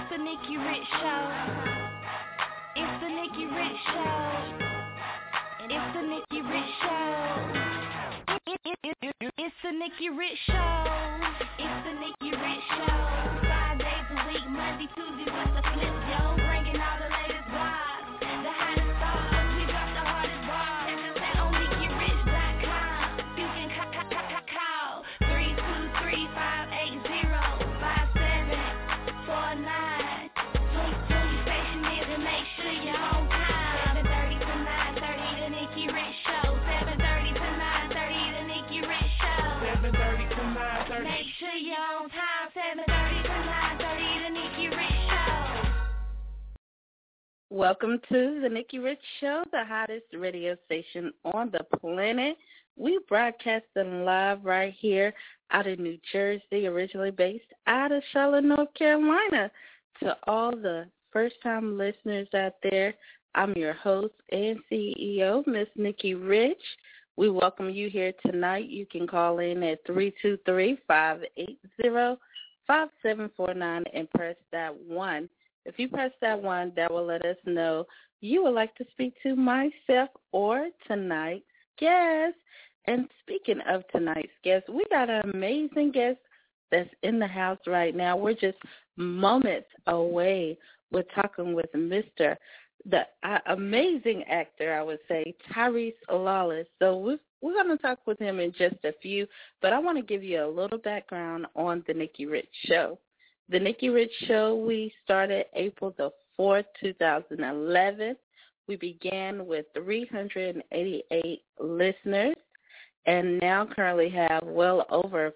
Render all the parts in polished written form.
the Nikki Rich Show. It's the Nikki Rich Show. It's the Nikki Rich Show. It's the Nikki Rich Show. It's the Nikki Rich Show. 5 days a week, Monday, Tuesday, with the flip, yo. Bringing all the latest vibes, the hottest stars. We drop the hardest bars. Check on NikkiRich.com. You can call 323-580-5749. 20 station is to make sure you're on time. 7:30 to 9:30, the Nikki Rich Show. 7:30 to 9:30, the Nikki Rich Show. 7:30 to 9:30. Make sure you're on time. 7:30 to 9:30, the Nikki Rich Show. Welcome to the Nikki Rich Show, the hottest radio station on the planet. We broadcasting live right here out of New Jersey, originally based out of Charlotte, North Carolina. To all the first-time listeners out there, I'm your host and CEO, Miss Nikki Rich. We welcome you here tonight. You can call in at 323-580-5749 and press that 1. If you press that 1, that will let us know you would like to speak to myself or tonight's guest. And speaking of tonight's guest, we got an amazing guest that's in the house right now. We're just moments away with talking with the amazing actor, I would say, Tyrese Lawless. So we're going to talk with him in just a few, but I want to give you a little background on the Nikki Rich Show. The Nikki Rich Show, we started April the 4th, 2011. We began with 388 listeners and now currently have well over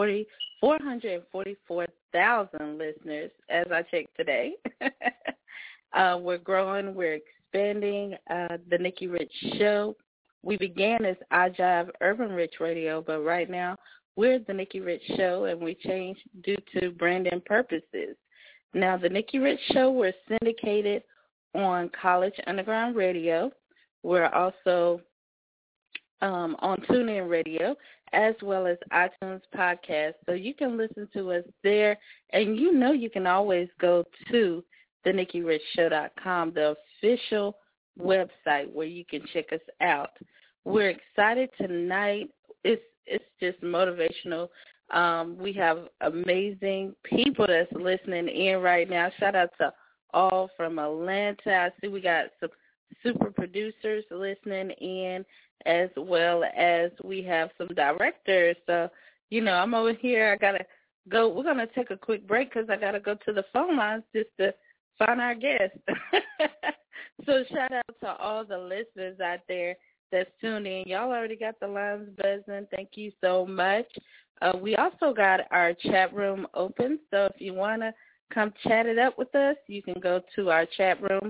444,000 listeners as I checked today. We're growing. We're expanding the Nikki Rich Show. We began as iJive Urban Rich Radio, but right now we're the Nikki Rich Show, and we changed due to branding purposes. Now, the Nikki Rich Show, we're syndicated on College Underground Radio. We're also on TuneIn Radio, as well as iTunes Podcast. So you can listen to us there, and you can always go to theNikkiRichShow.com, the official website where you can check us out. We're excited tonight. It's just motivational. We have amazing people that's listening in right now. Shout out to all from Atlanta. I see we got some super producers listening in, as well as we have some directors. So, I'm over here. I got to go. We're going to take a quick break because I got to go to the phone lines just to find our guest. So shout out to all the listeners out there that's tuned in. Y'all already got the lines buzzing. Thank you so much. We also got our chat room open, so if you want to come chat it up with us, you can go to our chat room,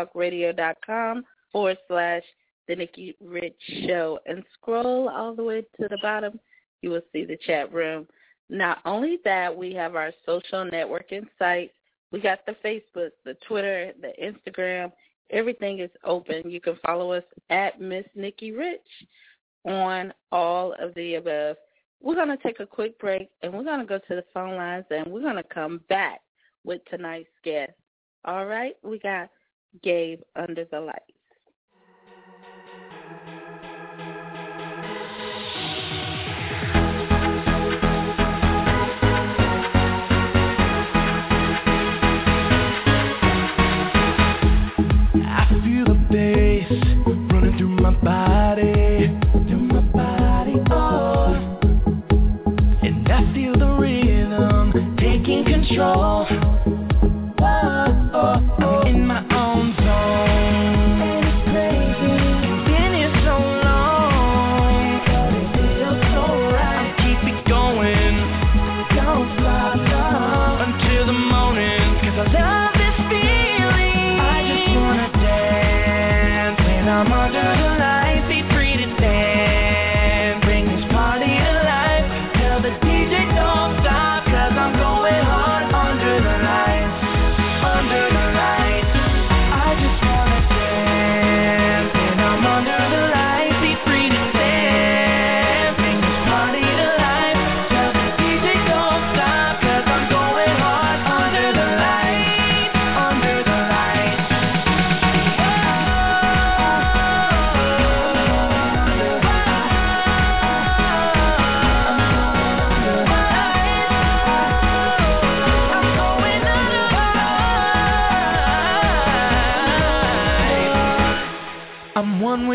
blogtalkradio.com/The Nikki Rich Show, and scroll all the way to the bottom. You will see the chat room. Not only that, we have our social networking sites. We got the Facebook, the Twitter, the Instagram. Everything is open. You can follow us at Miss Nikki Rich on all of the above. We're going to take a quick break, and we're going to go to the phone lines, and we're going to come back with tonight's guest. All right? We got Gabe under the lights. Control. I'm in my own zone. And it's crazy. Been here so long, but it feels so right. I'll keep it going. Don't stop until the morning, 'cause I love this feeling. I just wanna dance when I'm under the lights. Be free to dance. Bring this party to life. Tell the DJ don't stop, 'cause I'm going hard under the light.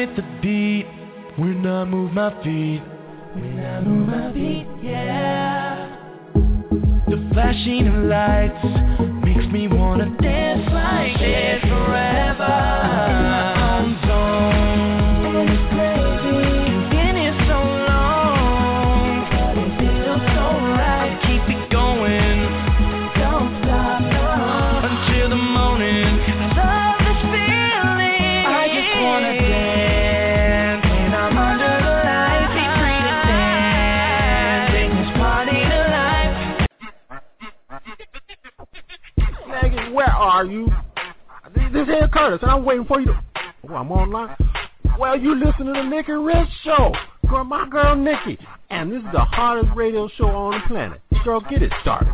with the beat. When I move my feet. When I move my feet, yeah. The flashing of lights makes me wanna dance like this forever. In my own zone, and it's crazy. Been here so long, but it feels so right. Keep it going, don't stop, no, until the morning. I love this feeling. I just wanna dance when I'm under the lights. Be free to dance, bring this party to life. Maggie, where are you? This is Curtis, and I'm waiting for you to... Oh, I'm online. Well, you listen to the Nikki Rich Show. Girl, my girl Nikki. And this is the hardest radio show on the planet. Girl, get it started.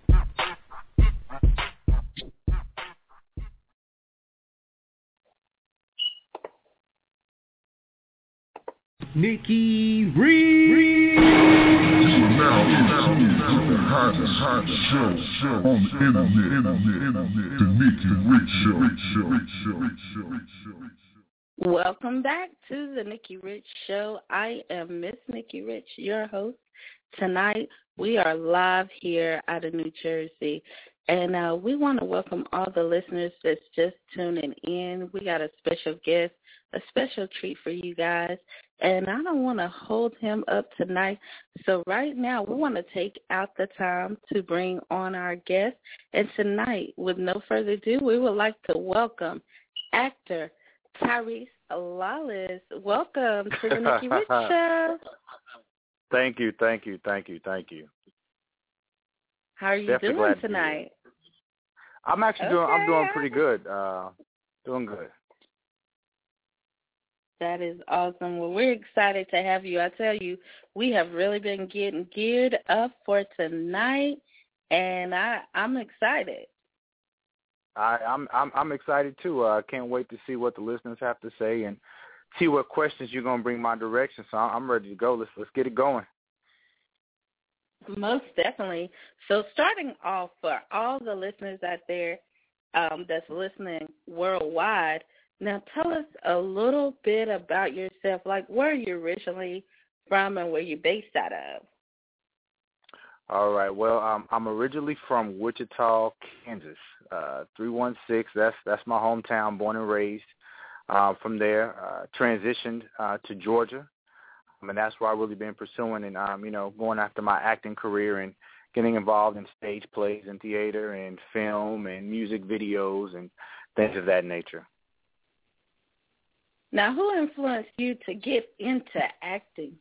Nikki Reed. Now, the hottest show on the internet, the Nikki Rich Show. Welcome back to the Nikki Rich Show. I am Miss Nikki Rich, your host. Tonight, we are live here out of New Jersey, and we want to welcome all the listeners that's just tuning in. We got a special guest, a special treat for you guys, and I don't want to hold him up tonight. So right now, we want to take out the time to bring on our guest, and tonight, with no further ado, we would like to welcome actor Tyrese Lawless. Welcome to the Nikki Rich Show. Thank you. How are you Definitely doing tonight? I'm actually doing pretty good. Doing good. That is awesome. Well, we're excited to have you. I tell you, we have really been getting geared up for tonight, and I'm excited. I'm excited too. I can't wait to see what the listeners have to say and see what questions you're gonna bring my direction. So I'm ready to go. Let's get it going. Most definitely. So starting off, for all the listeners out there that's listening worldwide, now tell us a little bit about yourself. Like, where are you originally from and where you're based out of? All right. Well, I'm originally from Wichita, Kansas, 316. That's my hometown, born and raised. From there, transitioned to Georgia, and that's where I've really been pursuing and going after my acting career and getting involved in stage plays and theater and film and music videos and things of that nature. Now, who influenced you to get into acting?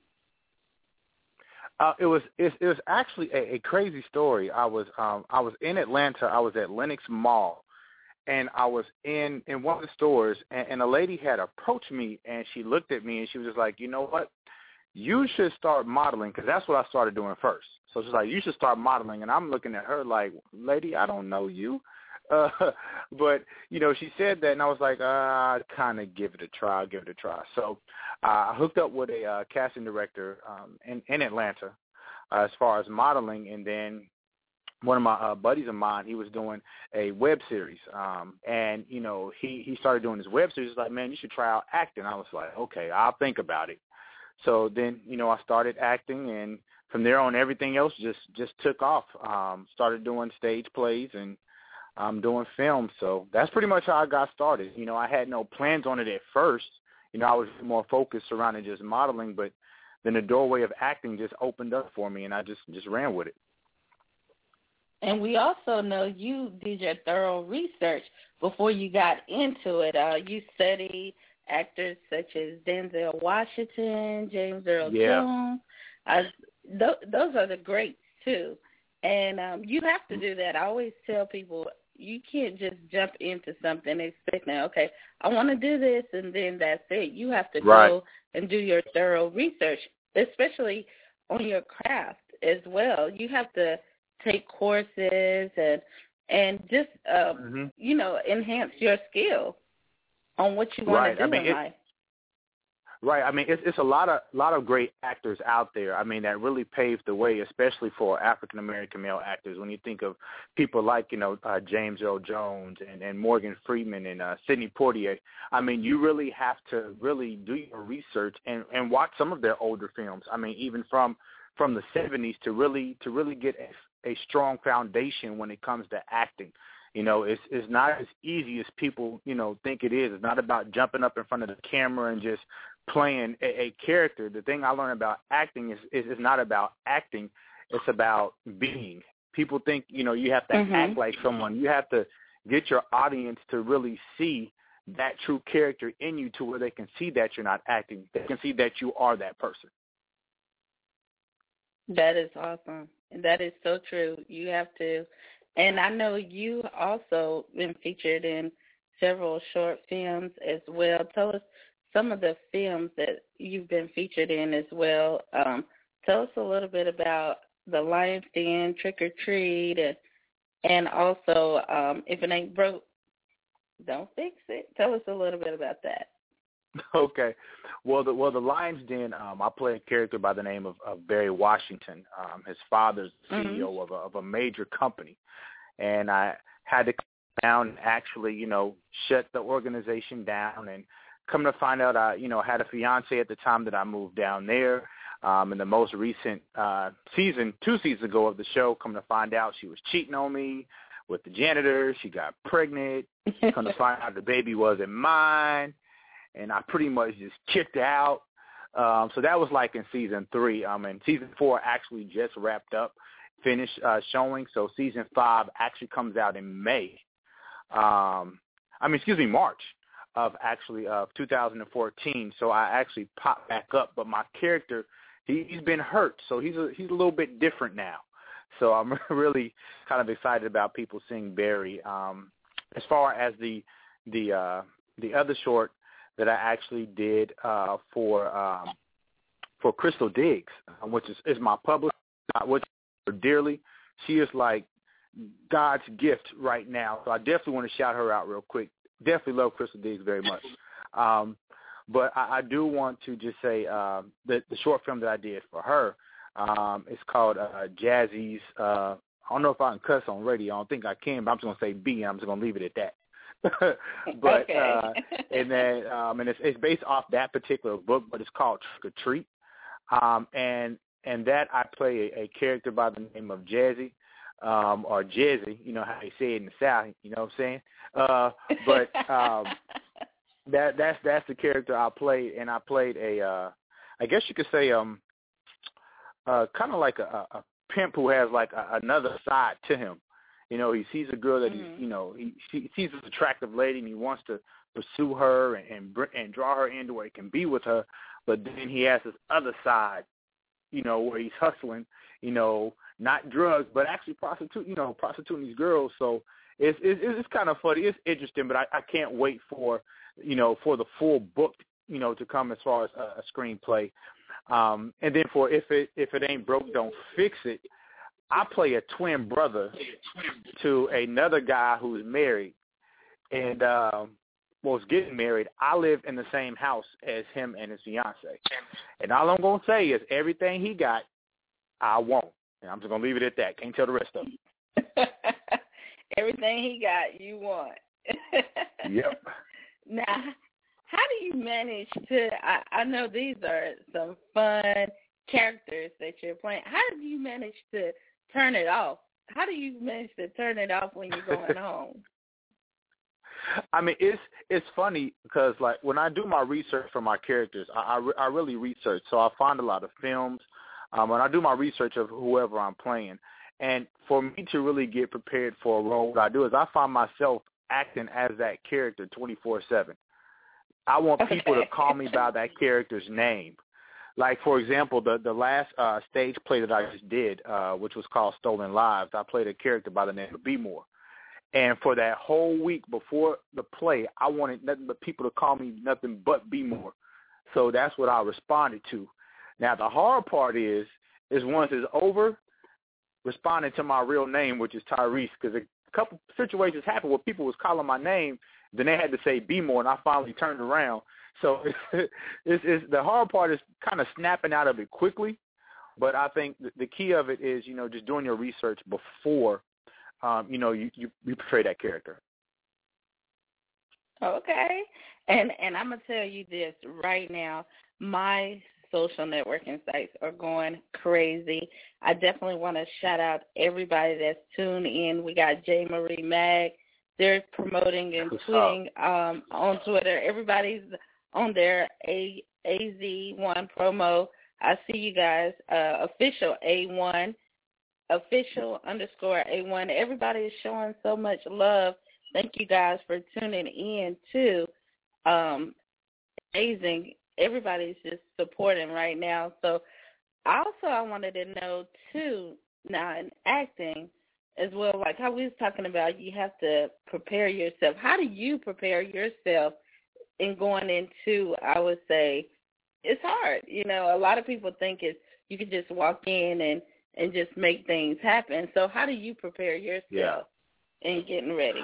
It was actually a crazy story. I was in Atlanta. I was at Lenox Mall, and I was in one of the stores, and a lady had approached me, and she looked at me, and she was just like, you know what? You should start modeling, because that's what I started doing first. So she's like, you should start modeling, and I'm looking at her like, lady, I don't know you. But, she said that, and I was like, I'd kind of give it a try. So I hooked up with a casting director in Atlanta as far as modeling, and then one of my buddies of mine, he was doing a web series, and, he started doing this web series. He's like, man, you should try out acting. I was like, okay, I'll think about it. So then, I started acting, and from there on, everything else just took off. Started doing stage plays and doing film. So that's pretty much how I got started. I had no plans on it at first. I was more focused surrounding just modeling, but then the doorway of acting just opened up for me, and I just ran with it. And we also know you did your thorough research before you got into it. You studied actors such as Denzel Washington, James Earl Jones. Those are the greats, too. And you have to do that. I always tell people, you can't just jump into something expecting, okay, I want to do this, and then that's it. You have to go and do your thorough research, especially on your craft as well. You have to take courses and just, enhance your skill on what you want to do in life. Right. I mean, it's a lot of great actors out there. I mean, that really paved the way, especially for African American male actors. When you think of people like James Earl Jones and Morgan Freeman and Sidney Poitier, I mean, you really have to really do your research and watch some of their older films. I mean, even from the 70s to really get a strong foundation when it comes to acting. It's not as easy as people think it is. It's not about jumping up in front of the camera and just playing a character. The thing I learned about acting is not about acting. It's about being. People think, you have to act like someone. You have to get your audience to really see that true character in you to where they can see that you're not acting. They can see that you are that person. That is awesome. That is so true. You have to, and I know you also been featured in several short films as well. Tell us some of the films that you've been featured in as well. Tell us a little bit about The Lion's Den, Trick or Treat, and also If It Ain't Broke, Don't Fix It. Tell us a little bit about that. Okay. Well, the Lion's Den, I play a character by the name of Barry Washington. His father's CEO of a major company. And I had to come down and actually, shut the organization down. And come to find out, I had a fiance at the time that I moved down there. In the most recent season, 2 seasons ago of the show, come to find out she was cheating on me with the janitor. She got pregnant. Come to find out the baby wasn't mine. And I pretty much just kicked out. So that was like in season 3. And season 4 actually just wrapped up, finished showing. So season 5 actually comes out in March of 2014. So I actually popped back up, but my character, he's been hurt, so he's a little bit different now. So I'm really kind of excited about people seeing Barry. As far as the other short that I actually did for Crystal Diggs, which is my publisher, which dearly. She is like God's gift right now. So I definitely want to shout her out real quick. Definitely love Crystal Diggs very much. But I do want to just say the short film that I did for her, it's called Jazzy's, I don't know if I can cuss on radio. I don't think I can, but I'm just going to say B, and I'm just going to leave it at that. But okay. And then and it's based off that particular book, but it's called Trick or Treat. And that I play a character by the name of Jazzy, or Jazzy, you know how they say it in the South, you know what I'm saying? But that's the character I played, and I played a I guess you could say kind of like a pimp who has like another side to him. You know, he sees a girl that he sees this attractive lady, and he wants to pursue her and draw her into where he can be with her. But then he has this other side, you know, where he's hustling, you know, not drugs, but actually prostituting these girls. So it's kind of funny. It's interesting, but I can't wait for the full book, you know, to come as far as a screenplay. And then for If It Ain't Broke, Don't Fix It, I play a twin brother to another guy who's married and was getting married. I live in the same house as him and his fiance. And all I'm going to say is everything he got, I want. And I'm just going to leave it at that. Can't tell the rest of it. Everything he got, you want. Yep. Now, how do you manage to, I know these are some fun characters that you're playing. How do you manage to turn it off? How do you manage to turn it off when you're going home? I mean, it's funny because, like, when I do my research for my characters, I really research. So I find a lot of films. When I do my research of whoever I'm playing. And for me to really get prepared for a role, what I do is I find myself acting as that character 24/7. I want people to call me by that character's name. Like, for example, the last stage play that I just did, which was called Stolen Lives, I played a character by the name of B More. And for that whole week before the play, I wanted nothing but people to call me nothing but B More. So that's what I responded to. Now, the hard part is once it's over, responding to my real name, which is Tyrese, because a couple situations happened where people was calling my name, then they had to say B More, and I finally turned around. So it's the hard part is kind of snapping out of it quickly. But I think the key of it is, just doing your research before, you portray that character. Okay. And I'm going to tell you this right now. My social networking sites are going crazy. I definitely want to shout out everybody that's tuned in. We got J. Marie Mag. They're promoting and tweeting on Twitter. Everybody's on their AZ1 promo. I see you guys, official A1, official_A1. Everybody is showing so much love. Thank you guys for tuning in, too. Amazing. Everybody's just supporting right now. So I wanted to know, too, now in acting as well, like how we was talking about, you have to prepare yourself. How do you prepare yourself in going into, I would say, it's hard. A lot of people think you can just walk in and just make things happen. So how do you prepare yourself in getting ready?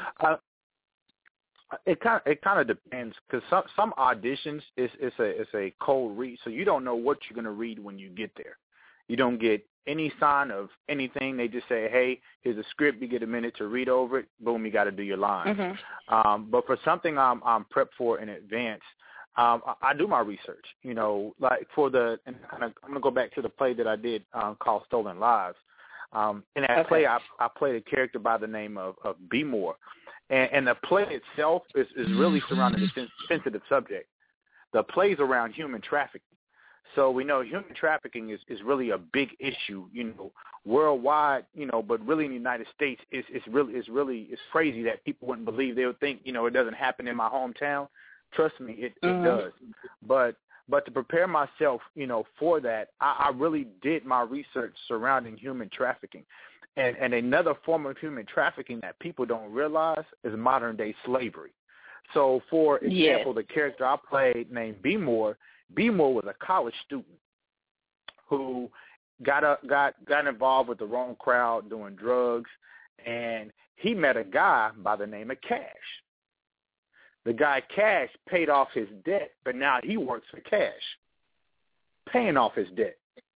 It kind of depends, because some auditions it's a cold read, so you don't know what you're going to read when you get there. You don't get any sign of anything. They just say, hey, here's a script. You get a minute to read over it. Boom, you got to do your lines. Mm-hmm. But for something I'm prepped for in advance, I do my research. Like for and I'm going to go back to the play that I did called Stolen Lives. In that play, I played a character by the name of B. Moore. And the play itself is really surrounding a sensitive subject. The play's around human trafficking. So we know human trafficking is really a big issue, worldwide, but really in the United States, it's crazy that people wouldn't believe. They would think, it doesn't happen in my hometown. Trust me, it does. But to prepare myself, for that, I really did my research surrounding human trafficking. And another form of human trafficking that people don't realize is modern-day slavery. So, for example, the character I played named B. Moore was a college student who got involved with the wrong crowd doing drugs, and he met a guy by the name of Cash. The guy Cash paid off his debt, but now he works for Cash, paying off his debt.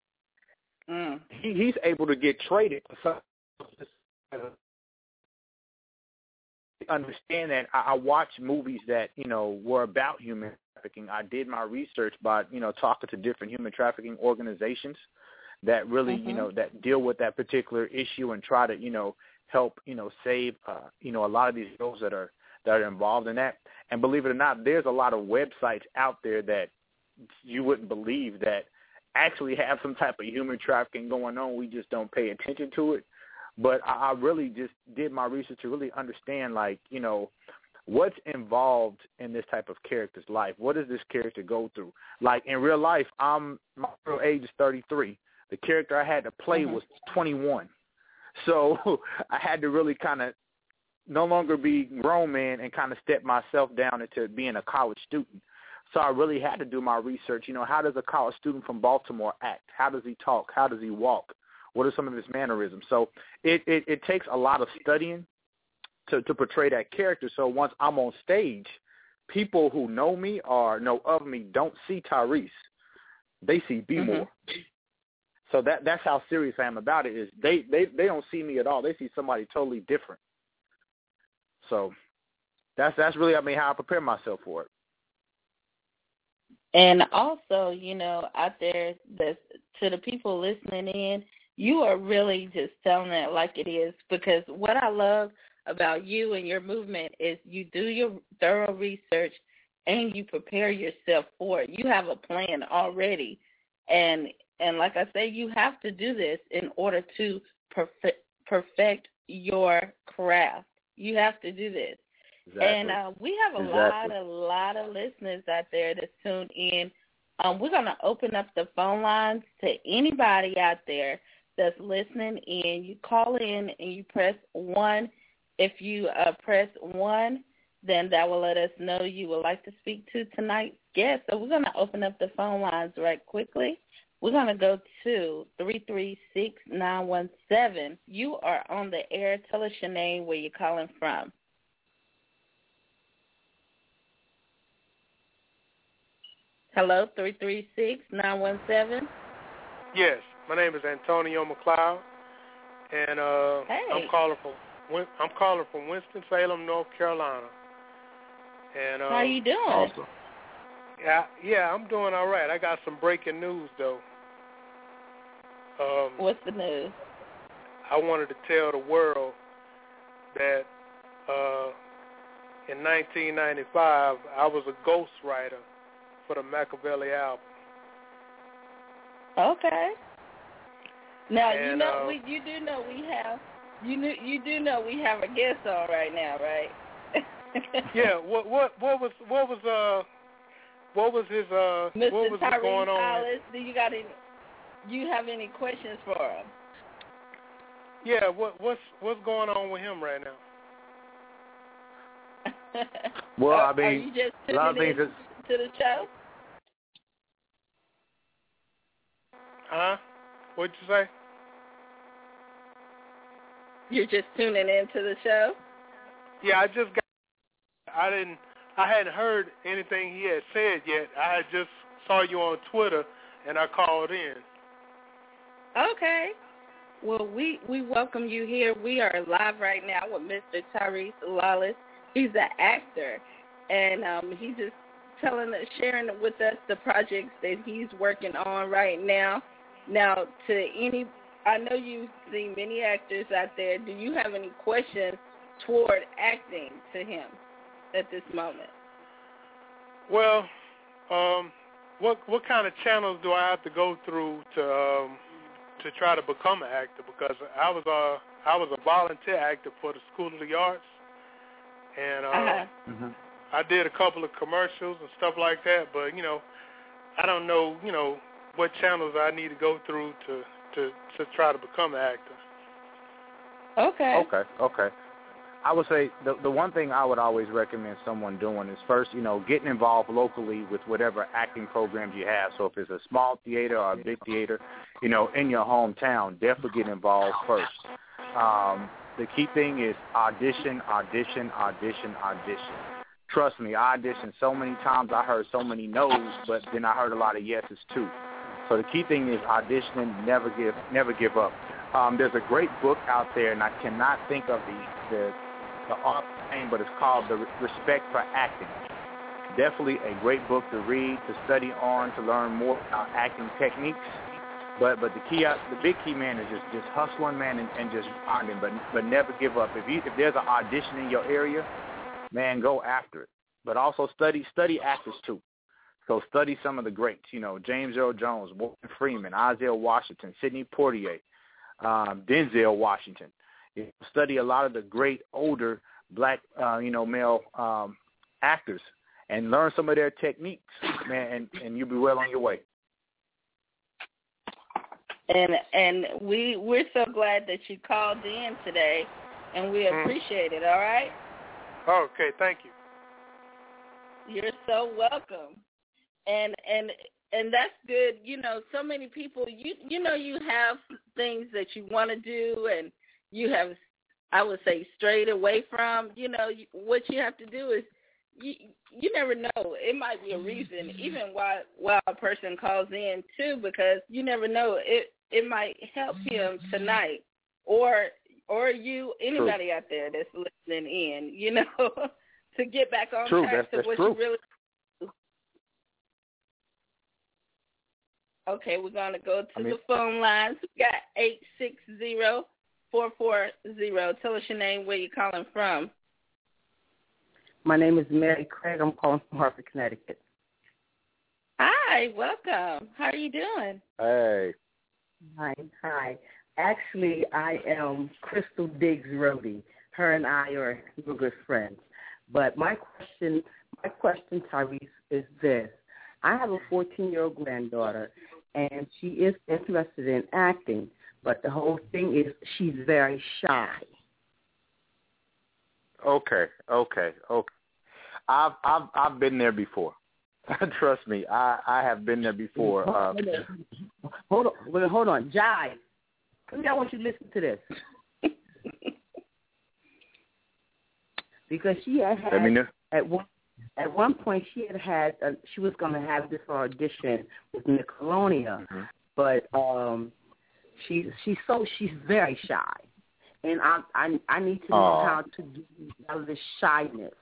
He's able to get traded for something. Understand that I watched movies that were about human trafficking. I did my research by talking to different human trafficking organizations that really that deal with that particular issue and try to help save a lot of these girls that are involved in that. And believe it or not, there's a lot of websites out there that you wouldn't believe that actually have some type of human trafficking going on. We just don't pay attention to it. But I really just did my research to really understand, what's involved in this type of character's life. What does this character go through? Like, in real life, my real age is 33. The character I had to play was 21. So I had to really kind of no longer be grown man and kind of step myself down into being a college student. So I really had to do my research. How does a college student from Baltimore act? How does he talk? How does he walk? What are some of his mannerisms? So it takes a lot of studying to portray that character. So once I'm on stage, people who know me or know of me don't see Tyrese. They see B. Moore. So that's how serious I am about it. Is they don't see me at all. They see somebody totally different. So that's really how I prepare myself for it. And also, out there, to the people listening in, you are really just telling it like it is, because what I love about you and your movement is you do your thorough research and you prepare yourself for it. You have a plan already. And like I say, you have to do this in order to perfect your craft. You have to do this. Exactly. And we have a lot of listeners out there that's tuned in. We're going to open up the phone lines to anybody out there that's listening in. You call in and you press 1. If you press 1, then that will let us know you would like to speak to tonight's guest. So we're going to open up the phone lines right quickly. We're going to go to 336-917. You are on the air. Tell us your name, where you're calling from. Hello, 336-917. Yes, my name is Antonio McLeod, and I'm calling from Winston-Salem, North Carolina. And how you doing? Awesome. Yeah, I'm doing all right. I got some breaking news though. What's the news? I wanted to tell the world that in 1995 I was a ghostwriter for the Machiavelli album. Okay. Now and, you do know we have a guest on right now, right? Yeah. What was his Mr. what was Tyrese going on? Hollis, do you have any questions for him? Yeah. What's going on with him right now? Well, I mean, are you just a lot of things to the show? Huh? What'd you say? You're just tuning into the show? Yeah, I hadn't heard anything he had said yet. I had just saw you on Twitter, and I called in. Okay. Well, we welcome you here. We are live right now with Mr. Tyrese Hollis. He's an actor, and he's just sharing with us the projects that he's working on right now. Now, I know you've seen many actors out there. Do you have any questions toward acting to him at this moment? Well, what kind of channels do I have to go through to try to become an actor? Because I was a volunteer actor for the School of the Arts, and I did a couple of commercials and stuff like that. But I don't know what channels I need to go through to try to become an actor. Okay. I would say the one thing I would always recommend someone doing is first, getting involved locally with whatever acting programs you have. So if it's a small theater or a big theater, in your hometown, definitely get involved first. The key thing is audition. Trust me, I auditioned so many times. I heard so many no's, but then I heard a lot of yeses too. So the key thing is auditioning. Never give up. There's a great book out there, and I cannot think of the author's name, but it's called The Respect for Acting. Definitely a great book to read, to study on, to learn more about acting techniques. But the big key, man, is just hustling, man, and just finding, but never give up. If there's an audition in your area, man, go after it. But also study actors too. So study some of the greats, James Earl Jones, Morgan Freeman, Isaiah Washington, Sidney Poitier, Denzel Washington. Study a lot of the great older black, male actors, and learn some of their techniques, man, and you'll be well on your way. And we're so glad that you called in today, and we appreciate it. All right. Okay, thank you. You're so welcome. And that's good. So many people, you have things that you want to do, and you have, I would say, strayed away from. What you have to do is, you never know. It might be a reason, even why a person calls in too, because you never know. It might help him tonight, or anybody out there that's listening in, to get back on track to what you really. Okay, we're going to go to the phone lines. We got 860-440. Tell us your name, where you're calling from. My name is Mary Craig. I'm calling from Hartford, Connecticut. Hi, welcome. How are you doing? Hey. Hi. Actually, I am Crystal Diggs Rhodey. Her and I are real good friends. But my question, Tyrese, is this. I have a 14-year-old granddaughter, and she is interested in acting, but the whole thing is she's very shy. Okay. I've been there before. Trust me, I have been there before. Hold on, Jive. I want you to listen to this. Because she had At one point, she was going to have this audition with Nickelodeon, but she's very shy, and I need to know how to get out of this shyness.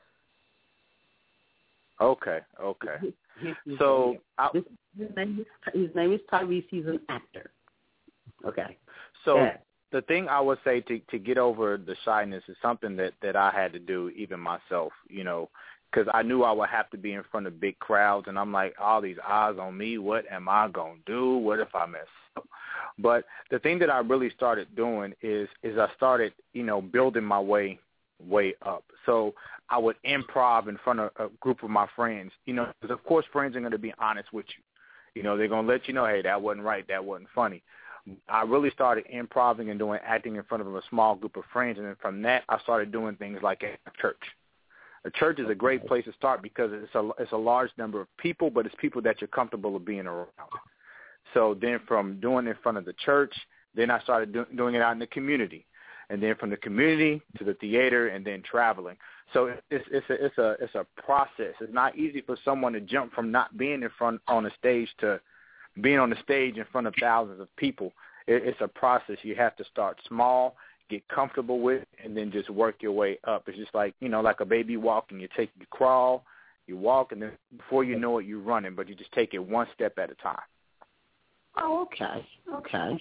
Okay. So his name is Tyrese. He's an actor. Okay. So the thing I would say to get over the shyness is something that I had to do even myself, because I knew I would have to be in front of big crowds, and I'm like, all these eyes on me, what am I going to do? What if I mess up? But the thing that I really started doing is I started, building my way up. So I would improv in front of a group of my friends, because of course friends are going to be honest with you. They're going to let you know, hey, that wasn't right, that wasn't funny. I really started improving and doing acting in front of a small group of friends, and then from that I started doing things like at a church. A church is a great place to start because it's a large number of people, but it's people that you're comfortable with being around. So then from doing it in front of the church, then I started doing it out in the community, and then from the community to the theater, and then traveling. So it's a process. It's not easy for someone to jump from not being in front on the stage to being on the stage in front of thousands of people. It's a process. You have to start small, get comfortable with, and then just work your way up. It's just like, like a baby walking. You crawl, you walk, and then before you know it, you're running, but you just take it one step at a time. Oh, okay.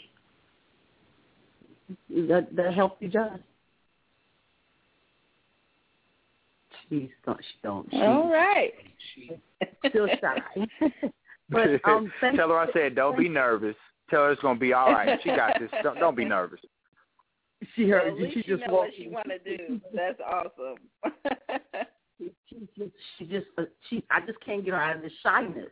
That help you, John? She don't. All right. She's still shy. But tell her I said, don't be nervous. Tell her it's going to be all right. She got this. Don't be nervous. She heard you. She just walked. What she want to do. That's awesome. I just can't get her out of the shyness.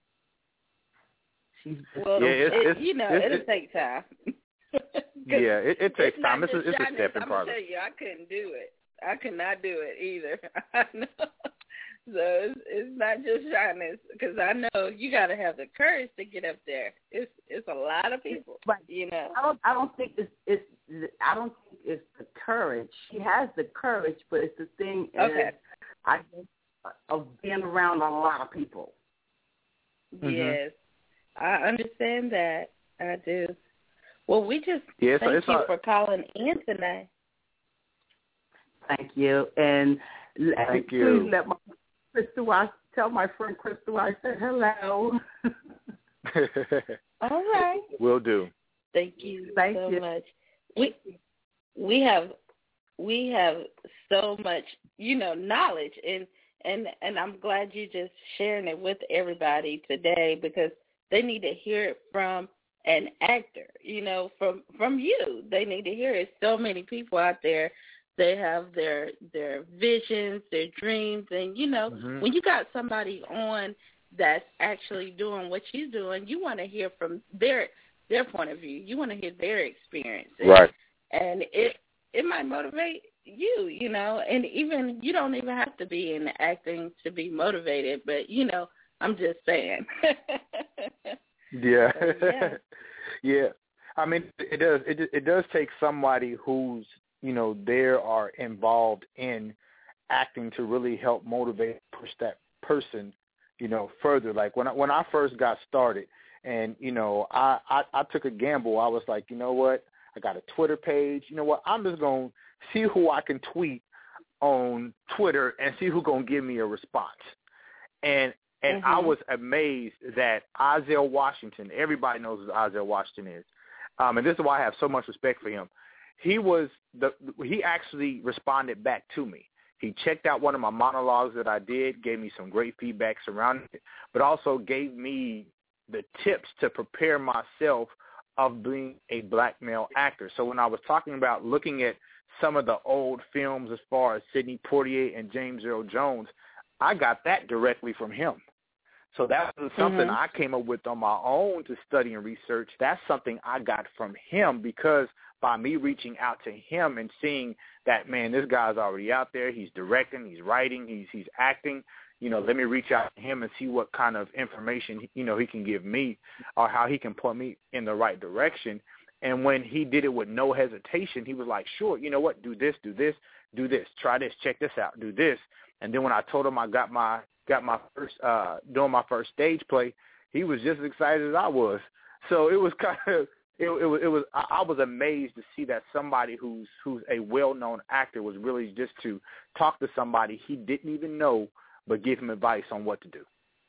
It'll take time. It takes time. It's a step in progress. I'm gonna tell you, I couldn't do it. I could not do it either. I know. So it's not just shyness, because I know you got to have the courage to get up there. It's a lot of people, right. I don't think it's the courage. She has the courage, but it's the thing of being around a lot of people. Yes, I understand that. I do. Well, we just thank you for calling in tonight. Thank you, and thank you. Please let tell my friend Crystal I said hello. All right. Will do. Thank you so much. We have so much, knowledge, and I'm glad you just sharing it with everybody today, because they need to hear it from an actor, from you. They need to hear it. So many people out there, they have their visions, their dreams, and, when you got somebody on that's actually doing what you're doing, you want to hear from their point of view. You want to hear their experience. Right. And it might motivate you, and even you don't even have to be in acting to be motivated, but, I'm just saying. Yeah. Yeah. Yeah. I mean, it does take somebody who's, they are involved in acting to really help motivate, push that person, further. Like when I first got started, and I took a gamble. I was like, you know what? I got a Twitter page. You know what? I'm just gonna see who I can tweet on Twitter and see who's gonna give me a response. And I was amazed that Isaiah Washington. Everybody knows who Isaiah Washington is, and this is why I have so much respect for him. He actually responded back to me. He checked out one of my monologues that I did, gave me some great feedback surrounding it, but also gave me the tips to prepare myself of being a black male actor. So when I was talking about looking at some of the old films as far as Sidney Poitier and James Earl Jones, I got that directly from him. So that was something I came up with on my own to study and research. That's something I got from him, because by me reaching out to him and seeing that, man, this guy's already out there. He's directing, he's writing, he's acting. Let me reach out to him and see what kind of information, he can give me, or how he can point me in the right direction. And when he did it with no hesitation, he was like, sure, you know what, do this, do this, try this, check this out, do this. And then when I told him I got my first doing my first stage play, he was just as excited as I was. So it was kind of it was I was amazed to see that somebody who's a well-known actor was really just to talk to somebody he didn't even know, but give him advice on what to do.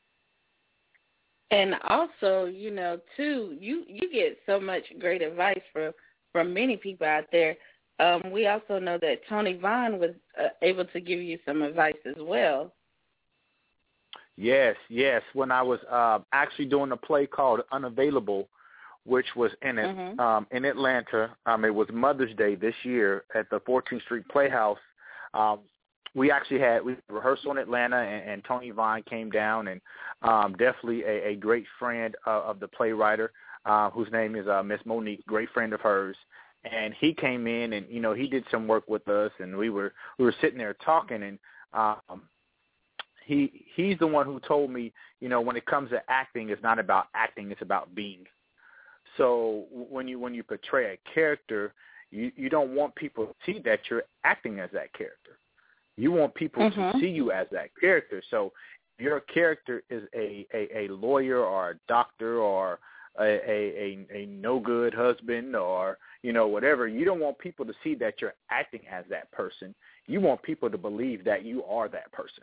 And also, too, you get so much great advice from many people out there. We also know that Tony Vaughn was able to give you some advice as well. Yes. When I was actually doing a play called Unavailable, which was in Atlanta, it was Mother's Day this year at the 14th Street Playhouse. We actually had rehearsal in Atlanta, and Tony Vaughn came down, and definitely a great friend of the playwright, whose name is Miss Monique, great friend of hers. And he came in, and he did some work with us, and we were sitting there talking, and he's the one who told me, when it comes to acting, it's not about acting, it's about being. So when you portray a character, you don't want people to see that you're acting as that character. You want people to see you as that character. So if your character is a lawyer or a doctor or a no-good husband or, whatever, you don't want people to see that you're acting as that person. You want people to believe that you are that person.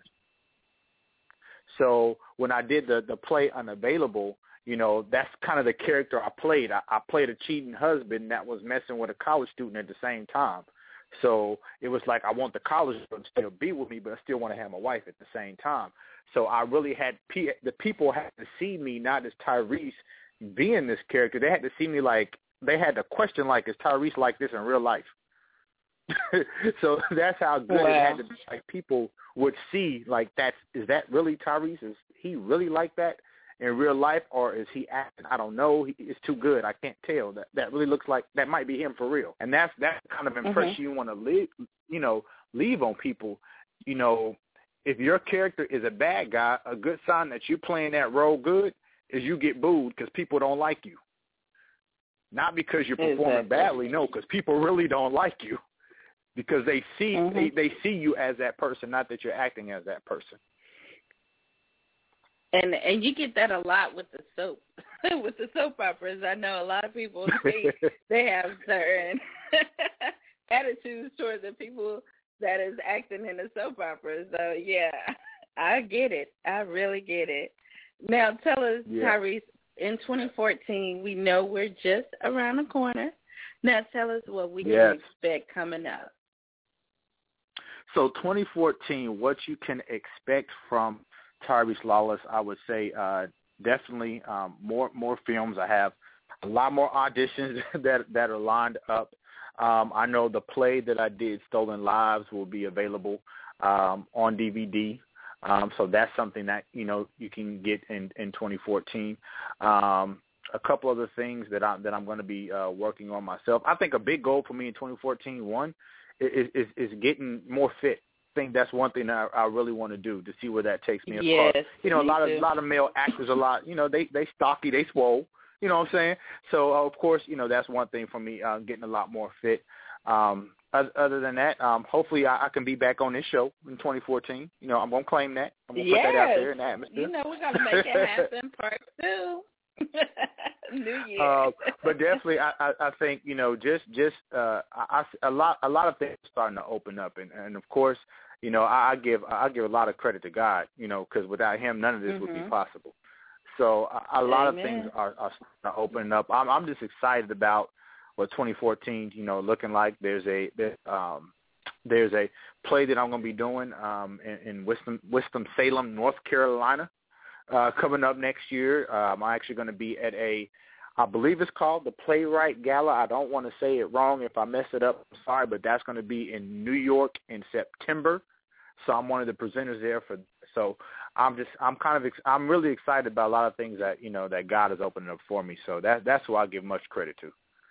So when I did the play Unavailable, that's kind of the character I played. I played a cheating husband that was messing with a college student at the same time. So it was like I want the college student to still be with me, but I still want to have my wife at the same time. So I really had the people had to see me not as Tyrese being this character. They had to see me like they had to question like, is Tyrese like this in real life? So that's how good it had to be. Like people would see like is that really Tyrese? Is he really like that in real life, or is he acting? I don't know. It's too good. I can't tell. That really looks like that might be him for real. And that's the kind of impression you want to leave on people. If your character is a bad guy, a good sign that you're playing that role good is you get booed because people don't like you. Not because you're performing badly, no, because people really don't like you because they see they see you as that person, not that you're acting as that person. And you get that a lot with the soap, with the soap operas. I know a lot of people they have certain attitudes towards the people that is acting in the soap opera. So yeah, I get it. I really get it. Now tell us, Tyrese, in 2014, we know we're just around the corner. Now tell us what we can expect coming up. So 2014, what you can expect from Tyrese Lawless, I would say definitely more films. I have a lot more auditions that are lined up. I know the play that I did, Stolen Lives, will be available on DVD. So that's something that, you can get in 2014. A couple other things that I'm going to be working on myself. I think a big goal for me in 2014, one, is getting more fit. I think that's one thing that I really want to do, to see where that takes me. Yes, a lot of male actors, they stocky, they swole. You know what I'm saying? So of course, that's one thing for me, getting a lot more fit. Other than that, hopefully I can be back on this show in 2014. I'm gonna claim that. I'm gonna put that out there in the atmosphere. We're gonna make it happen. Part 2. New year. But definitely, I think a lot of things are starting to open up, and of course, I give a lot of credit to God, because without Him, none of this would be possible. So a lot of things are starting to open up. I'm just excited about what 2014, looking like. There's a play that I'm going to be doing in Winston-Salem, North Carolina. Coming up next year, I'm actually going to be at I believe it's called the Playwright Gala. I don't want to say it wrong. If I mess it up, I'm sorry, but that's going to be in New York in September. So I'm one of the presenters there so I'm really excited about a lot of things that, that God is opening up for me. So that's who I give much credit to.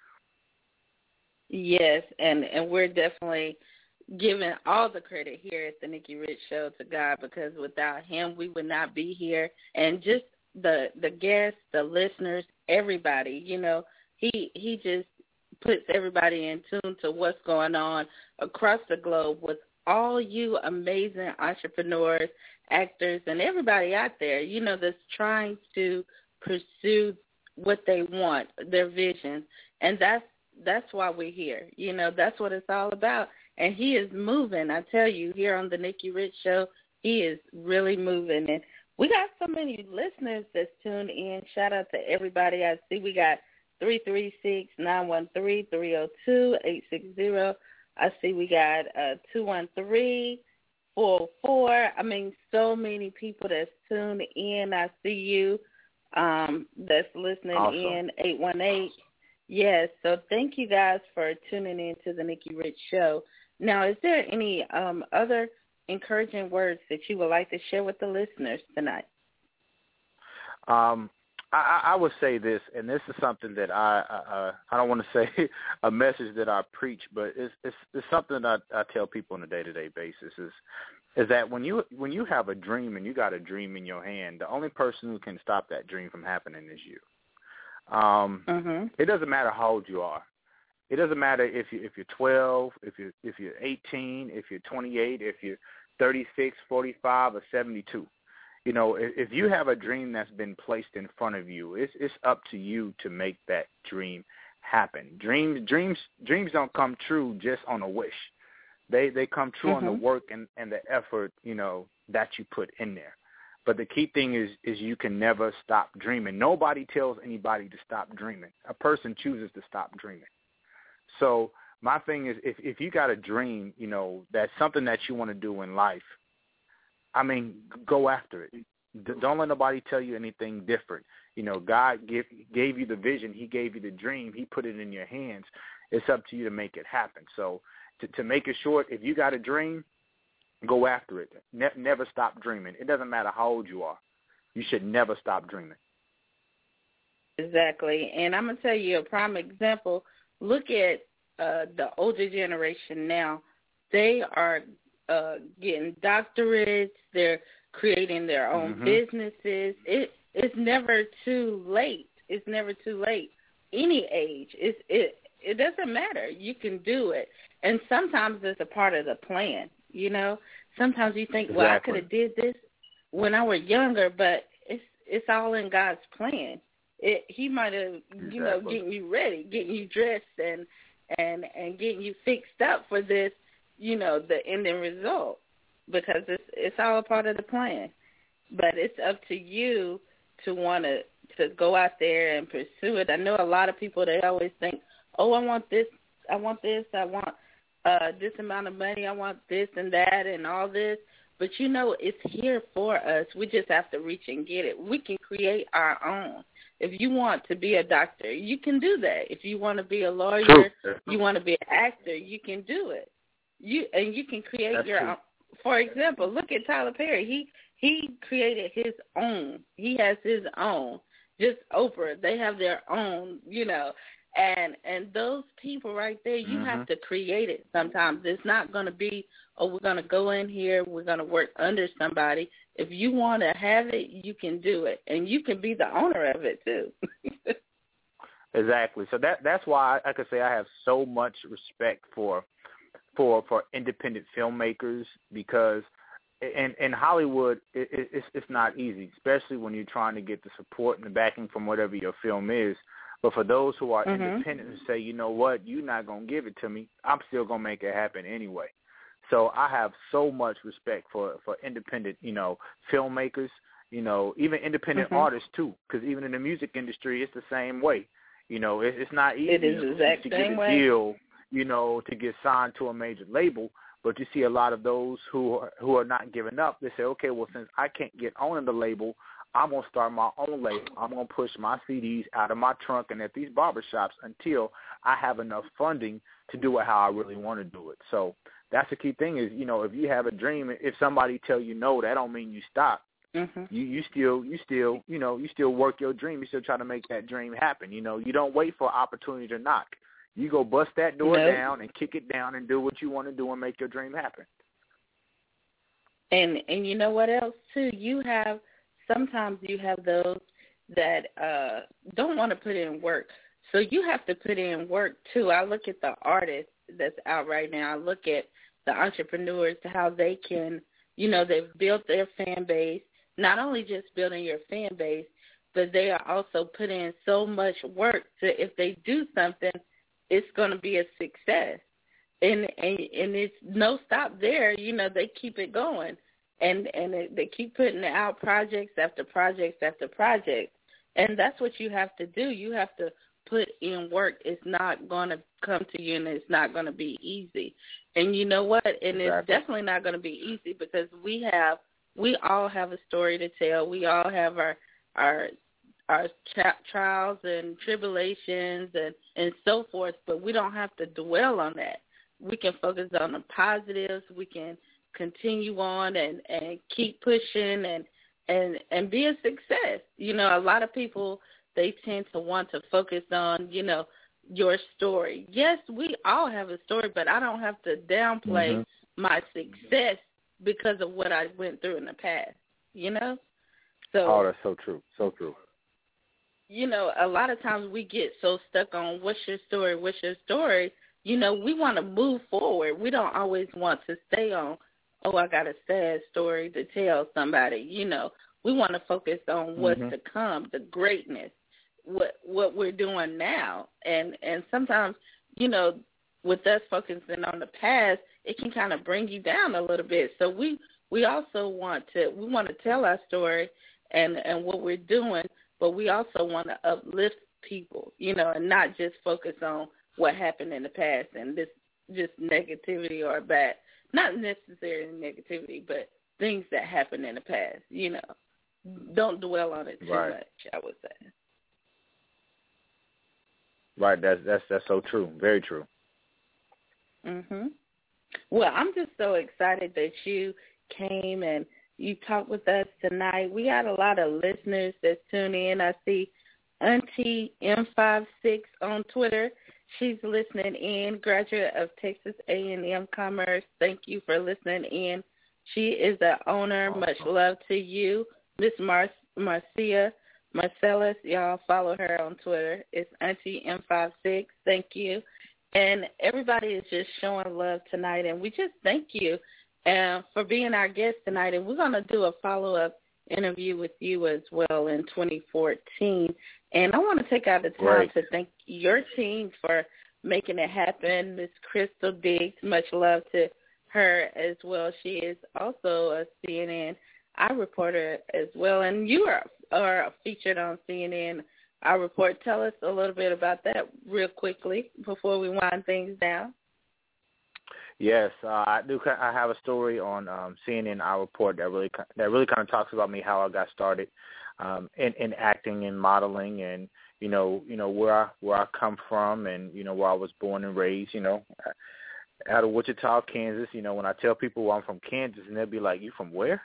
Yes, and we're definitely giving all the credit here at the Nikki Rich Show to God, because without Him, we would not be here. And just the guests, the listeners, everybody, He just puts everybody in tune to what's going on across the globe with all you amazing entrepreneurs, actors, and everybody out there, you know, that's trying to pursue what they want, their vision. And that's why we're here. You know, that's what it's all about. And he is moving. I tell you, here on the Nikki Rich Show, he is really moving. And we got so many listeners that's tuned in. Shout out to everybody. I see we got 336-913-302-860. I see we got 213-404. I mean, so many people that's tuned in. I see you that's listening in, 818. Yes, so thank you guys for tuning in to the Nikki Rich Show. Now, is there any other encouraging words that you would like to share with the listeners tonight? I would say this, and this is something that I don't want to say a message that I preach, but it's something that I tell people on a day-to-day basis is that when you have a dream and you got a dream in your hand, the only person who can stop that dream from happening is you. It doesn't matter how old you are. It doesn't matter if you're 12, if you're 18, if you're 28, if you're 36, 45, or 72. You know, if you have a dream that's been placed in front of you, it's up to you to make that dream happen. Dreams don't come true just on a wish. They come true on the work and the effort, you know, that you put in there. But the key thing is you can never stop dreaming. Nobody tells anybody to stop dreaming. A person chooses to stop dreaming. So my thing is, if you got a dream, you know, that's something that you want to do in life, I mean, go after it. Don't let nobody tell you anything different. You know, God gave you the vision. He gave you the dream. He put it in your hands. It's up to you to make it happen. So to make it short, if you got a dream, go after it. Never stop dreaming. It doesn't matter how old you are. You should never stop dreaming. Exactly. And I'm going to tell you a prime example. Look at the older generation now. They are getting doctorates. They're creating their own businesses. It's never too late. It's never too late. Any age. It doesn't matter. You can do it. And sometimes it's a part of the plan, you know. Sometimes you think, well, I could have did this when I was younger, but it's all in God's plan. He might have, you know, getting you ready, getting you dressed and getting you fixed up for this, you know, the ending result, because it's all a part of the plan. But it's up to you to want to go out there and pursue it. I know a lot of people, they always think, oh, I want this, I want this amount of money, I want this and that and all this. But, you know, it's here for us. We just have to reach and get it. We can create our own. If you want to be a doctor, you can do that. If you want to be a lawyer, you want to be an actor, you can do it. You can create your own. For example, look at Tyler Perry. He created his own. He has his own. Just Oprah, they have their own, you know. And those people right there, you have to create it sometimes. It's not going to be, oh, we're going to go in here, we're going to work under somebody. If you want to have it, you can do it. And you can be the owner of it, too. Exactly. So that's why I could say I have so much respect for independent filmmakers, because in Hollywood, it's not easy, especially when you're trying to get the support and the backing from whatever your film is. But for those who are independent and say, you know what, you're not going to give it to me, I'm still going to make it happen anyway. So I have so much respect for independent, you know, filmmakers, you know, even independent artists too, because even in the music industry, it's the same way. You know, it's not easy to get a deal, you know, to get signed to a major label. But you see a lot of those who are not giving up. They say, okay, well, since I can't get on the label, I'm going to start my own label. I'm going to push my CDs out of my trunk and at these barbershops until I have enough funding to do it how I really want to do it. So that's the key thing is, you know, if you have a dream, if somebody tell you no, that don't mean you stop. You still, you know, you still work your dream. You still try to make that dream happen. You know, you don't wait for opportunity to knock. You go bust that door down and kick it down and do what you want to do and make your dream happen. And you know what else, too? Sometimes you have those that don't want to put in work. So you have to put in work, too. I look at the artists that's out right now. I look at the entrepreneurs, how they can, they've built their fan base, not only just building your fan base, but they are also putting in so much work to if they do something, it's going to be a success. And it's no stop there. They keep it going. And they keep putting out projects after projects after projects. And that's what you have to do. You have to put in work. It's not going to come to you, and it's not going to be easy. And you know what? And it's definitely not going to be easy because we all have a story to tell. We all have our trials and tribulations and so forth, but we don't have to dwell on that. We can focus on the positives. We can continue on and keep pushing and be a success. A lot of people, they tend to want to focus on, your story. Yes, we all have a story, but I don't have to downplay my success because of what I went through in the past, So, oh, that's so true. So true. A lot of times we get so stuck on what's your story, we want to move forward. We don't always want to stay on, I got a sad story to tell somebody. We want to focus on what's to come, the greatness, what we're doing now. And sometimes, with us focusing on the past, it can kind of bring you down a little bit. So we also want to tell our story and what we're doing, but we also want to uplift people, and not just focus on what happened in the past and this just negativity or bad, not necessarily negativity, but things that happened in the past, Don't dwell on it too much, I would say. Right, that's so true, very true. Well, I'm just so excited that you came and you talked with us tonight. We got a lot of listeners that tune in. I see Auntie M56 on Twitter. She's listening in, graduate of Texas A&M Commerce. Thank you for listening in. She is the owner. Much love to you. Miss Marcia Marcellus, y'all follow her on Twitter. It's Auntie M56. Thank you. And everybody is just showing love tonight, and we just thank you for being our guest tonight. And we're going to do a follow-up interview with you as well in 2014. And I want to take out the time to thank your team for making it happen. Miss Crystal Diggs, much love to her as well. She is also a CNN reporter as well. And you are featured on CNN iReport. Tell us a little bit about that real quickly before we wind things down. Yes, I do. I have a story on CNN iReport that really kind of talks about me, how I got started in acting and modeling, and where I come from, and where I was born and raised. Out of Wichita, Kansas. When I tell people I'm from Kansas, and they'll be like, "You from where?"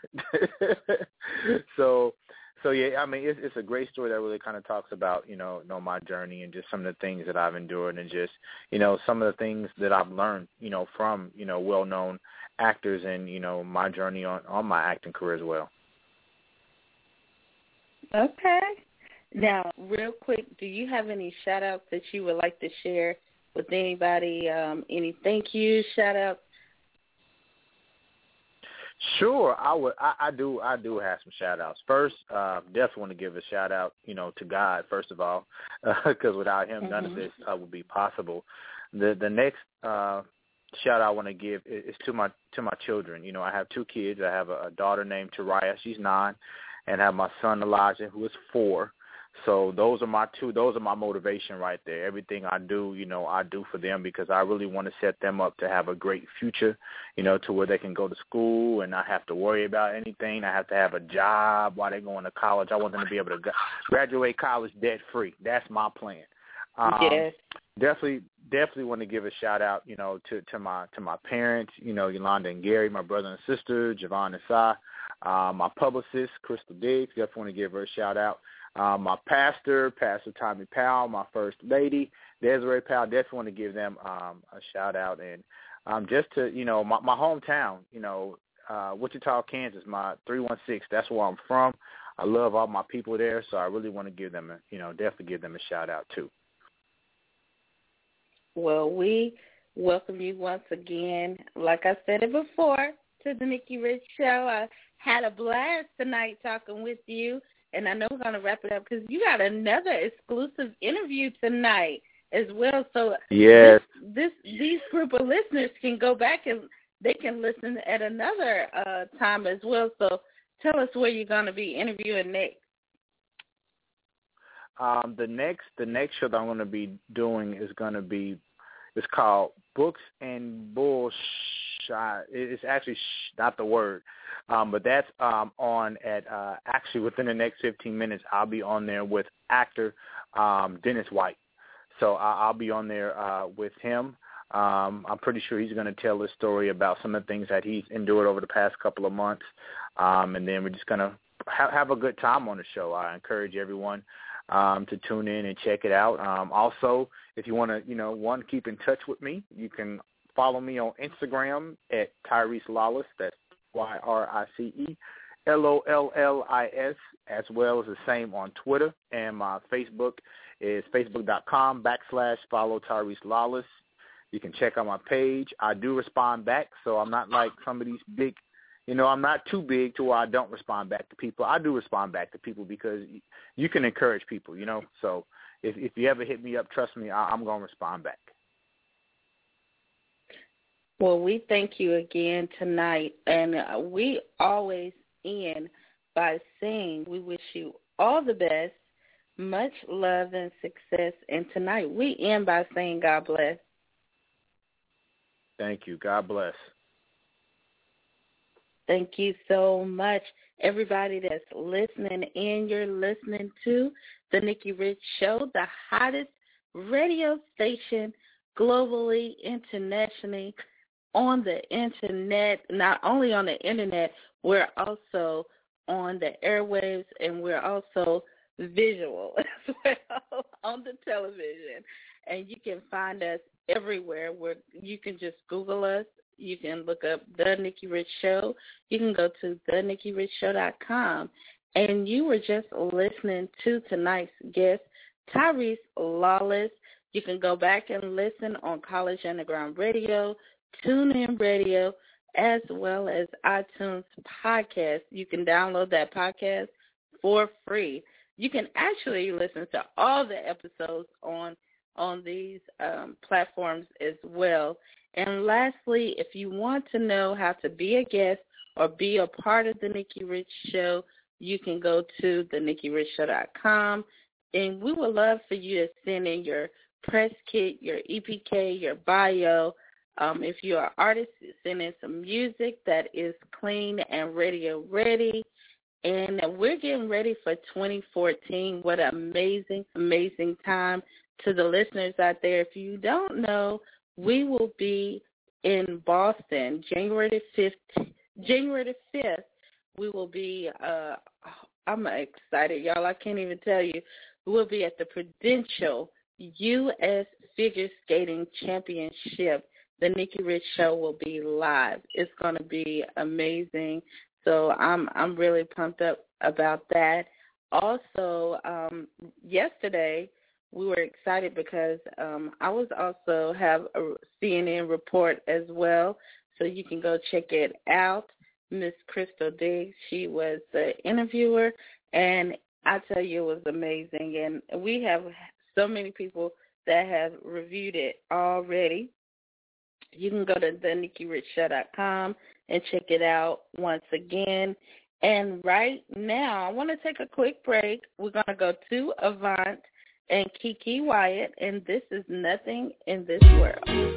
So yeah, I mean, it's a great story that really kind of talks about, my journey and just some of the things that I've endured and just, some of the things that I've learned, from, well-known actors and, my journey on my acting career as well. Okay. Now, real quick, do you have any shout-outs that you would like to share with anybody? Any thank you shout-outs? Sure, I would. I do have some shout-outs. First, definitely want to give a shout-out, to God, first of all, because without him, none of this would be possible. The next shout-out I want to give is to my children. I have two kids. I have a daughter named Tariah. She's 9, and I have my son Elijah, who is 4. So those are my motivation right there. Everything I do, I do for them because I really want to set them up to have a great future, to where they can go to school and not have to worry about anything. I have to have a job while they're going to college. I want them to be able to graduate college debt-free. That's my plan. Yes. Definitely want to give a shout out, to my parents, Yolanda and Gary, my brother and sister, Javon and Sai, my publicist, Crystal Diggs. Definitely want to give her a shout out. My Pastor Tommy Powell, my First Lady, Desiree Powell, definitely want to give them a shout-out. And just to, my hometown, Wichita, Kansas, my 316, that's where I'm from. I love all my people there, so I really want to give them, definitely give them a shout-out, too. Well, we welcome you once again. Like I said it before, to the Nikki Rich Show. I had a blast tonight talking with you, and I know we're going to wrap it up because you got another exclusive interview tonight as well. So yes, these group of listeners can go back and they can listen at another time as well. So tell us where you're going to be interviewing next. The next show that I'm going to be doing is it's called Books and Bullshit. It's actually not the word, but that's on at actually within the next 15 minutes. I'll be on there with actor Dennis White. So I'll be on there with him. I'm pretty sure he's going to tell his story about some of the things that he's endured over the past couple of months, and then we're just going to have a good time on the show. I encourage everyone to tune in and check it out. Also, if you want to, keep in touch with me, you can follow me on Instagram at Tyrese Lawless. That's YRICE LOLLIS, as well as the same on Twitter. And my Facebook is facebook.com/follow Tyrese Lawless. You can check out my page. I do respond back, so I'm not like some of these big, I'm not too big to where I don't respond back to people. I do respond back to people because you can encourage people, So if you ever hit me up, trust me, I'm going to respond back. Well, we thank you again tonight, and we always end by saying we wish you all the best, much love and success, and tonight we end by saying God bless. Thank you. God bless. Thank you so much, everybody that's listening in. You're listening to The Nikki Rich Show, the hottest radio station globally, internationally, on the Internet. Not only on the Internet, we're also on the airwaves, and we're also visual as well on the television. And you can find us everywhere where you can just Google us. You can look up The Nikki Rich Show. You can go to thenikkirichshow.com. And you were just listening to tonight's guest, Tyrese Lawless. You can go back and listen on College Underground Radio, TuneIn Radio, as well as iTunes Podcast. You can download that podcast for free. You can actually listen to all the episodes on these platforms as well. And lastly, if you want to know how to be a guest or be a part of the Nikki Rich Show, you can go to thenikkirichshow.com, and we would love for you to send in your press kit, your EPK, your bio. If you're an artist, send in some music that is clean and radio ready. And we're getting ready for 2014. What an amazing, amazing time. To the listeners out there, if you don't know, we will be in Boston January the 5th. We will be, I'm excited, y'all. I can't even tell you. We'll be at the Prudential U.S. Figure Skating Championship. The Nikki Rich Show will be live. It's going to be amazing. So I'm really pumped up about that. Also, yesterday, we were excited because I was also have a CNN report as well, so you can go check it out. Miss Crystal Diggs, she was the interviewer, and I tell you, it was amazing. And we have so many people that have reviewed it already. You can go to thenikkirichshow.com and check it out once again. And right now, I want to take a quick break. We're going to go to Avant and Kiki Wyatt, and this is Nothing in This World.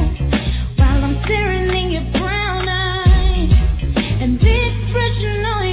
Expression on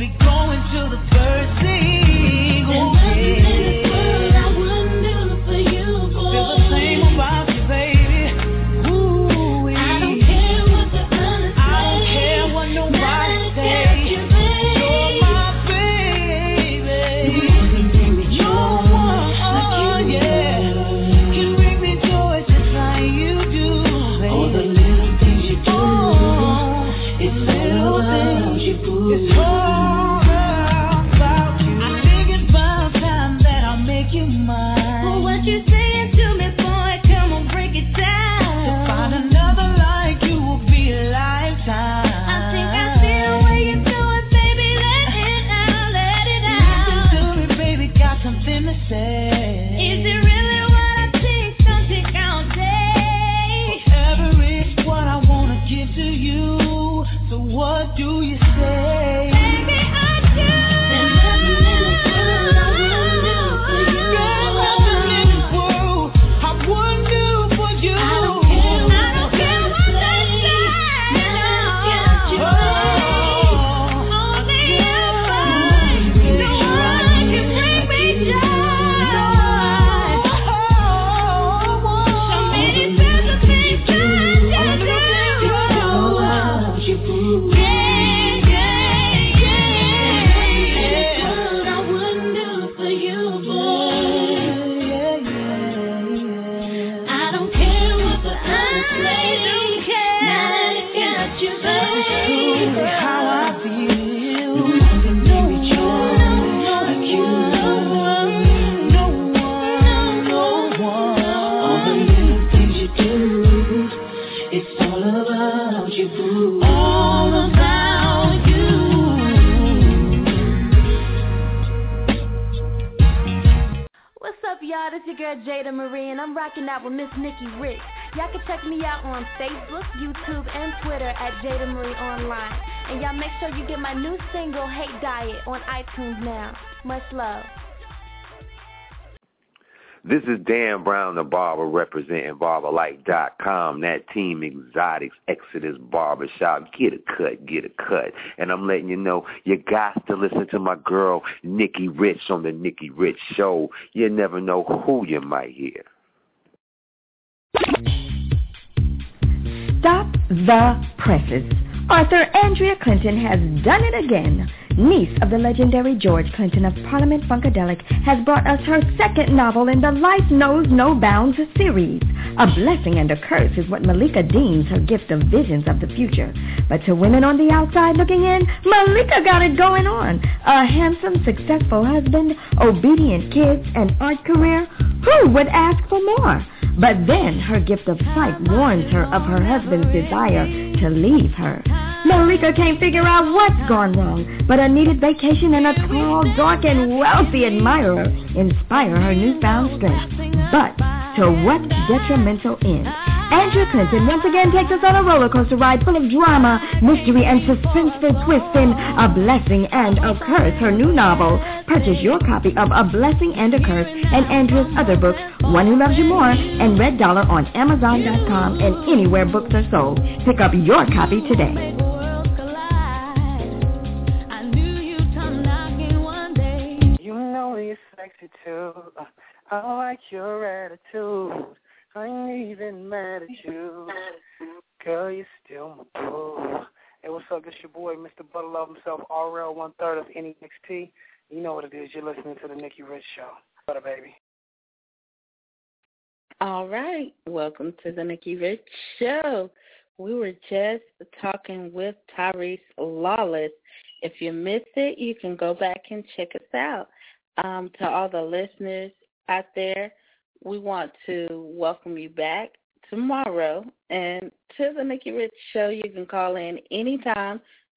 be going to the first thing. Oh, yeah. I wouldn't do for you, boy. Feel the same about you, baby. Ooh, I don't care what the others say. I don't care what nobody say. You're my baby. You're one, oh yeah. Can bring me joy just like you do, baby. All the little things you do. It's little things you do. It's all about you. I think it's about time that I'll make you mine. Well, what you saying to me, boy? Come on, break it down. To find another like you will be a lifetime. I think I see the way you do it, baby. Let it out, let it out. Listen to me, baby, got something to say. Is it really what I think? Don't think I'll take. Forever is what I wanna give to you. So what do you say? Baby, I do. There's nothing in this world I wouldn't do for you. There's nothing in this world I wouldn't do for you. I don't care what they say. Now I got you, babe. Only you, no one can bring me joy. So many times I think I do. Y'all, this your girl Jada Marie, and I'm rocking out with Miss Nikki Rich. Y'all can check me out on Facebook, YouTube, and Twitter at Jada Marie Online. And y'all make sure you get my new single, Hate Diet, on iTunes now. Much love. This is Dan Brown, the barber, representing BarberLife.com, that Team Exotics, Exodus Barbershop. Get a cut, get a cut. And I'm letting you know, you got to listen to my girl, Nikki Rich, on the Nikki Rich Show. You never know who you might hear. Stop the presses. Author Andrea Clinton has done it again. Niece of the legendary George Clinton of Parliament Funkadelic has brought us her second novel in the Life Knows No Bounds series. A blessing and a curse is what Malika deems her gift of visions of the future. But to women on the outside looking in, Malika got it going on. A handsome, successful husband, obedient kids, an art career. Who would ask for more? But then her gift of sight warns her of her husband's desire to leave her. Malika can't figure out what's gone wrong, but a needed vacation and a tall, dark, and wealthy admirer inspire her newfound strength. But to what detrimental end? Andrea Clinton once again takes us on a roller coaster ride full of drama, mystery, and suspenseful twists in A Blessing and a Curse, her new novel. Purchase your copy of A Blessing and a Curse and Andrea's other books, One Who Loves You More and Red Dollar, on Amazon.com and anywhere books are sold. Pick up your copy today. Sexy too. I like your attitude. I ain't even mad at you. Girl, you're still my boo. Hey, what's up? This your boy, Mr. Butterlove himself, RL 1/3 of NEXT. You know what it is. You're listening to the Nikki Rich Show. Butter, baby. All right. Welcome to the Nikki Rich Show. We were just talking with Tyrese Lawless. If you missed it, you can go back and check us out. To all the listeners out there, we want to welcome you back tomorrow. And to the Nikki Rich Show, you can call in anytime,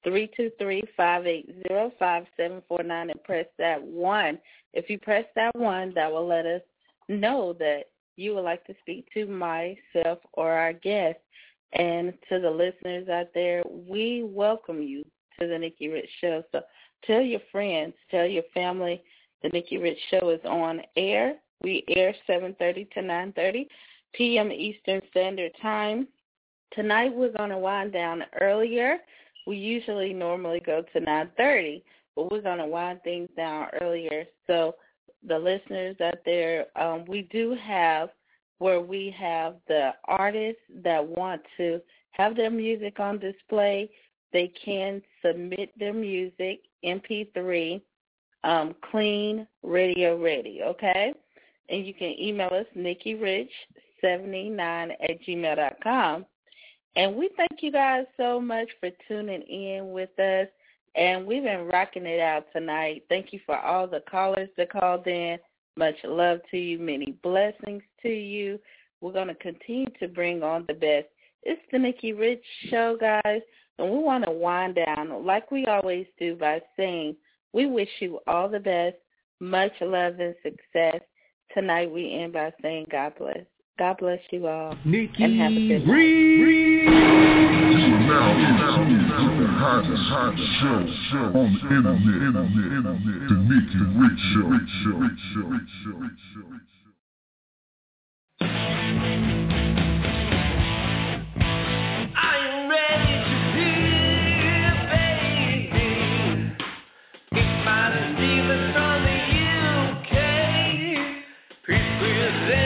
323-580-5749, and press that 1. If you press that 1, that will let us know that you would like to speak to myself or our guest. And to the listeners out there, we welcome you to the Nikki Rich Show. So tell your friends, tell your family. The Nikki Rich Show is on air. We air 7:30 to 9:30 p.m. Eastern Standard Time. Tonight we're going to wind down earlier. We normally go to 9:30, but we're going to wind things down earlier. So the listeners out there, we do have where we have the artists that want to have their music on display. They can submit their music, MP3, clean, radio ready, okay? And you can email us, nikkirich79@gmail.com. And we thank you guys so much for tuning in with us. And we've been rocking it out tonight. Thank you for all the callers that called in. Much love to you. Many blessings to you. We're going to continue to bring on the best. It's the Nikki Rich Show, guys. And we want to wind down like we always do by saying we wish you all the best, much love and success. Tonight we end by saying God bless. God bless you all. Nikki and have a good night. Now, the hottest show on the internet, the Nikki Rich Show. Are you ready to hear, baby? It's my Stevens from the UK. Peace with